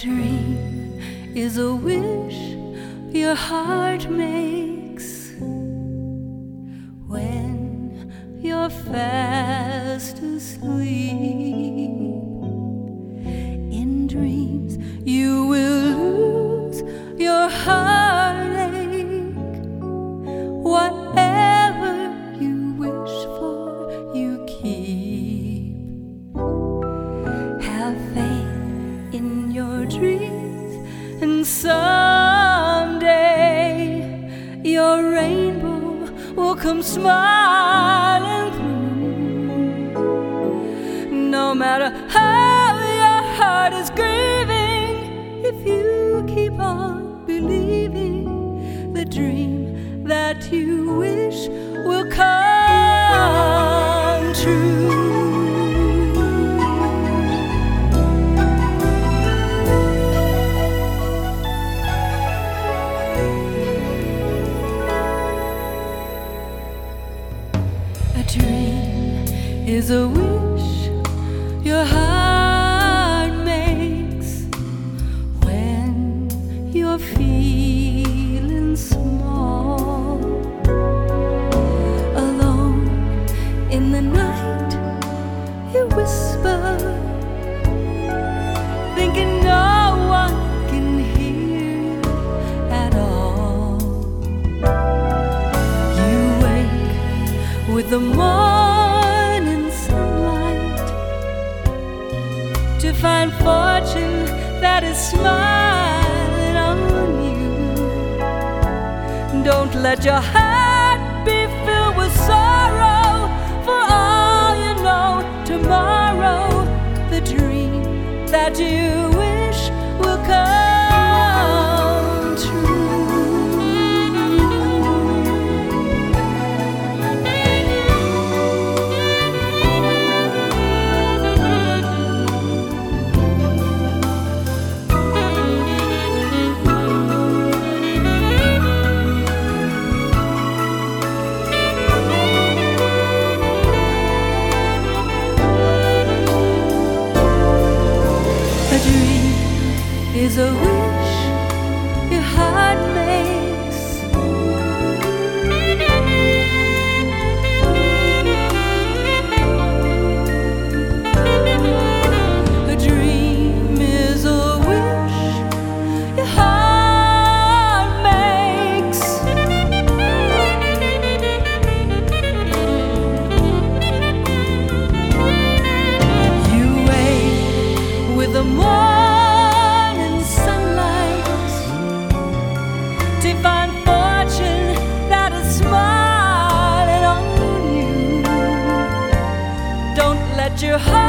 dream is a wish your heart makes when you're fast asleep. In dreams you will lose your heartache. Whatever you wish for, you keep. Have faith in your dreams, and someday your rainbow will come smiling through. No matter how your heart is grieving, if you keep on believing, the dream that you wish will come true. A dream is a wish your heart makes when you're feeling small, alone in the night. You whisper, thinking no one can hear you at all. You wake with the morning sunlight to find fortune that is smiling on you. Don't let your heart be filled with sorrow, for all you know, tomorrow the dream that you wish will come true. A dream is a wish your heart makes a dream is a wish your heart makes. You wake with the morning sunlight to find fortune that is smiling on you. Don't let your heart